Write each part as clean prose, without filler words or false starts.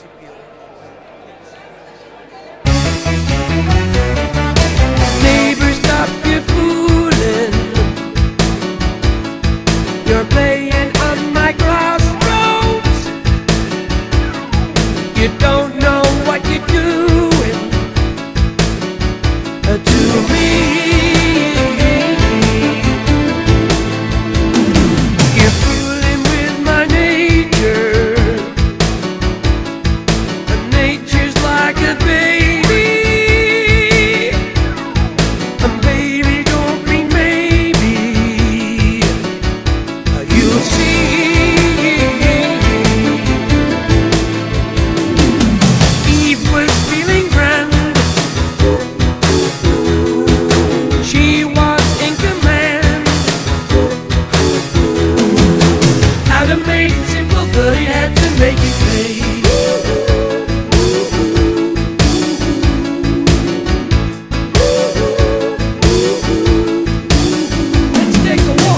Neighbors, stop your fooling. You're playing on my crossroads. You don't know what you're doing to me. You're fooling with my nature. Nature's like a baby. And baby, don't mean maybe. You'll see. Eve was feeling grand. She was in command. Adam made it simple, but he had to make it pay. Let's take a walk.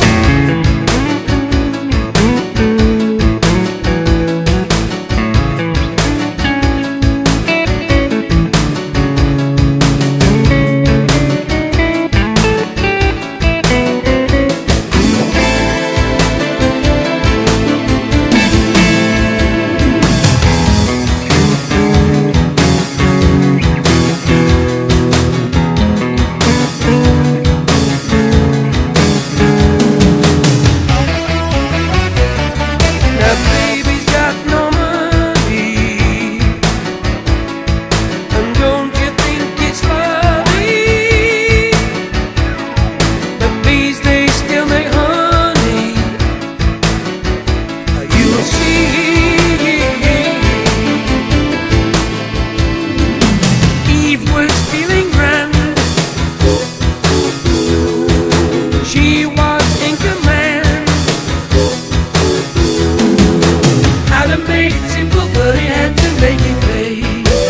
Now baby's got no money, and don't you think it's funny? The bees, they still make honey. You'll see. Eve was feeling grand. She was in command. Adam made it simple, but he had to make it pay.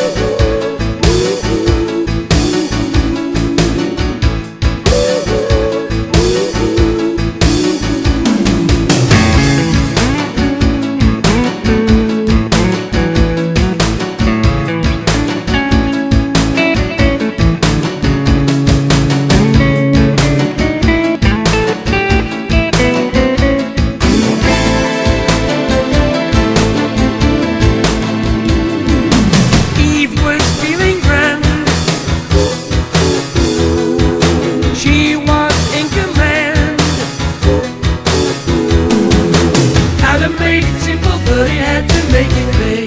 Eve was feeling grand. She was in command. Adam made it simple, but he had to make it pay.